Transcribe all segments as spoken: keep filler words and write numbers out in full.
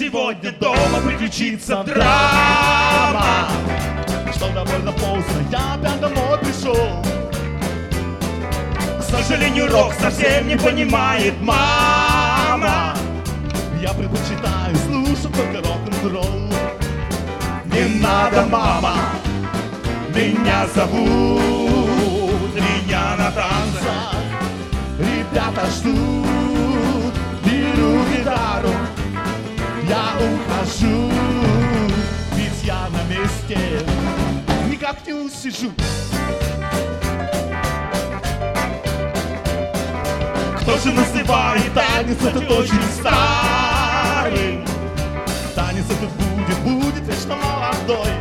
сегодня дома приключится драма. Что довольно поздно, я опять домой пришел. К сожалению, рок совсем не понимает мама. Я предпочитаю слушать только рок-н-ролл. Не надо, мама, меня зовут, меня на танцах ребята ждут. Беру гитару, я ухожу, ведь я на месте никак не усижу. Кто же называет танец этот очень старый? Танец этот будет, будет вечно молодой.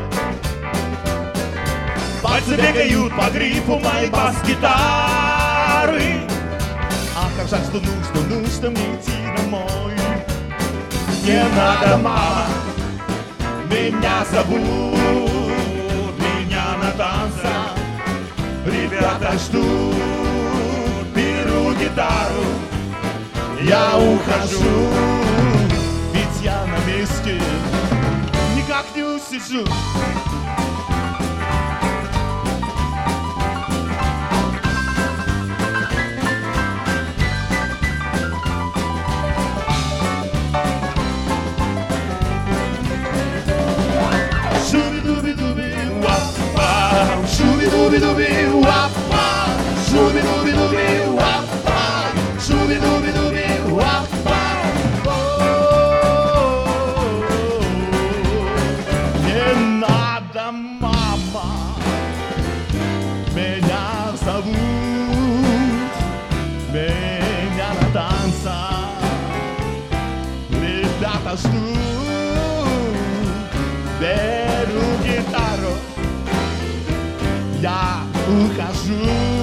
Пальцы бегают по грифу моей бас-гитары. Ах, как жаль, что нужно, нужно мне идти домой. Не надо, мама, меня зовут, меня на танцах ребята ждут. Беру гитару, я ухожу, ведь я на месте никак не усижу. Шуби-дуби-дуби-уап-па, шуби-дуби-дуби-уап-па, шуби-дуби-дуби-уап-па, шуби-дуби-дуби-уап-па. Не надо, мама, меня зовут, меня на танцах ребята ждут. Беру гитару, я ухожу.